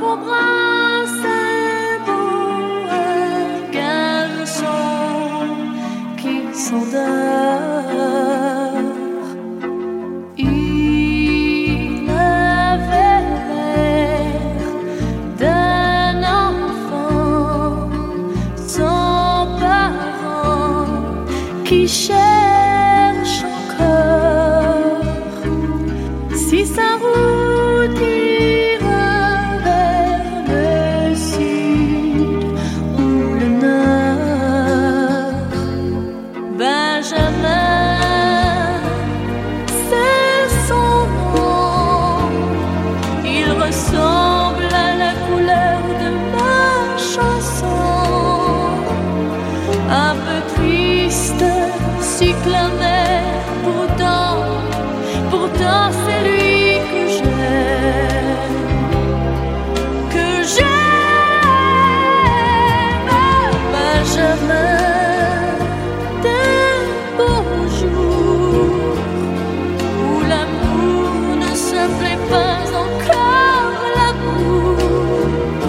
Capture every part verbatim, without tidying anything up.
pour bras, c'est beau, un garçon qui s'endort. Il avait l'air d'un enfant sans parents qui cherche encore si sa route ira vers le sud ou le nord. Benjamin, c'est son nom. Il ressemble à la couleur de ma chanson. Un peu triste, cyclamer, pourtant, pourtant c'est lui que j'aime, que j'aime. Benjamin, des beaux jours où l'amour ne s'appelait pas encore l'amour.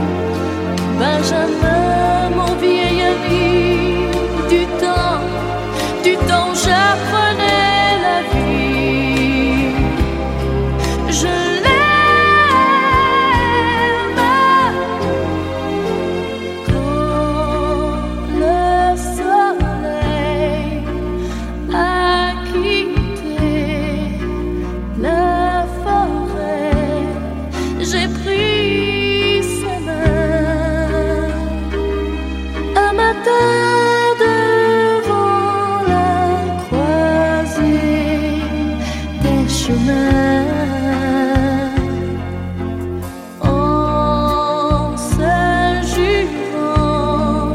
Benjamin, mon vieil ami, du temps, du temps où j'apprenais la vie. Je l'aime quand le soleil a quitté la forêt. J'ai pris sa main un matin devant la croisée des chemins, en se jurant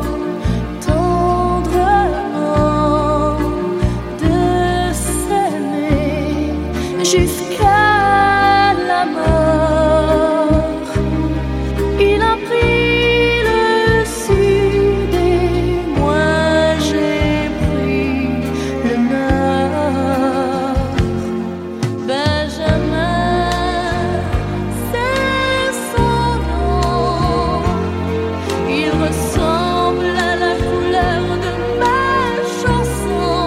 tendrement de s'aimer jusqu'à la mort. Il a pris le sud et moi j'ai pris le nord. Benjamin, c'est son nom. Il ressemble à la couleur de ma chanson.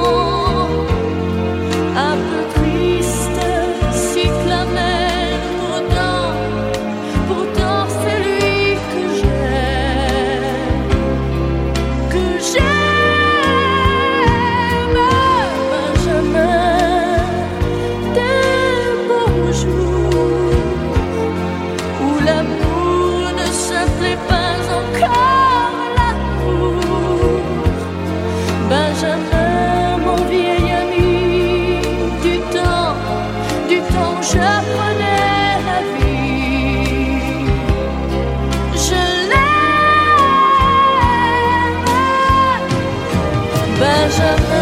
Un peu triste, cyclamère, pourtant, pourtant c'est lui que j'aime, que j'aime. Benjamin, des beaux jours où l'amour ne s'appelait pas encore l'amour. Benjamin, mon vieil ami, du temps, du temps où j'apprenais la vie. Je l'aime, Benjamin.